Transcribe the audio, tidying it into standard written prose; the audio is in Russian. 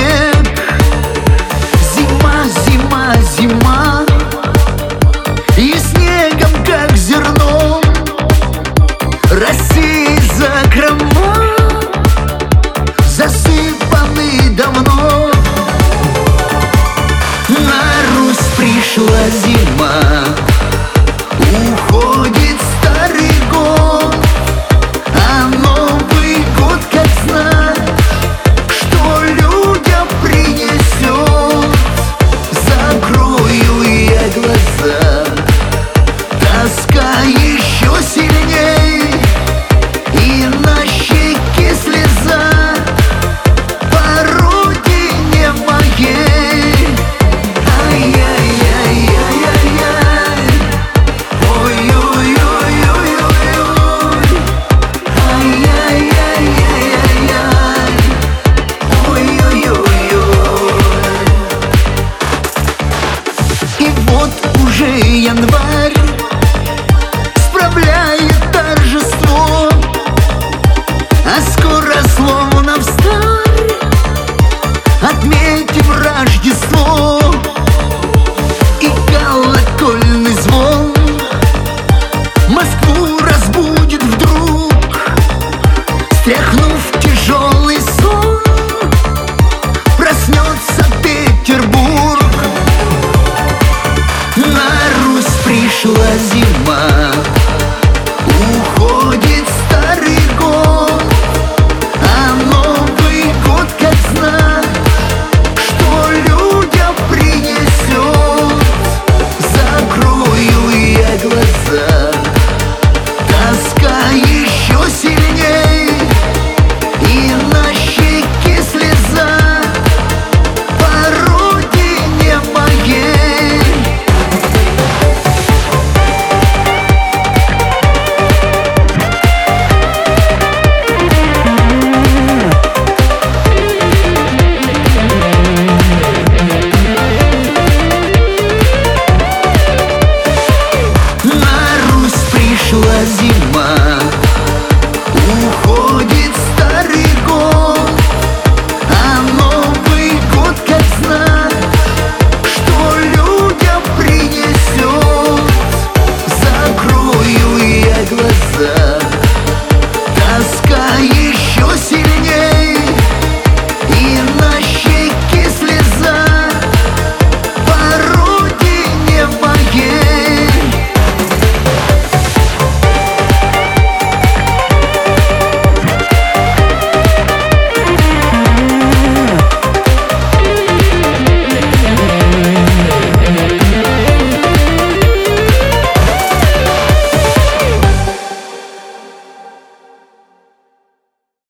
снег. Зима, зима, зима, и снегом, как зерно, России закрома засыпаны давно. На Русь пришла зима, уходит старый год, а Новый год как знать, что людям принесет. Закрою я глаза, тоска еще сильней, и на щеке слеза по родине моей. И вот уже январь справляет торжество, а скоро словно встарь отметим Рождество. И колокольный звон Москву разбудит вдруг, стряхнув тяжелый сон, проснется Петербург.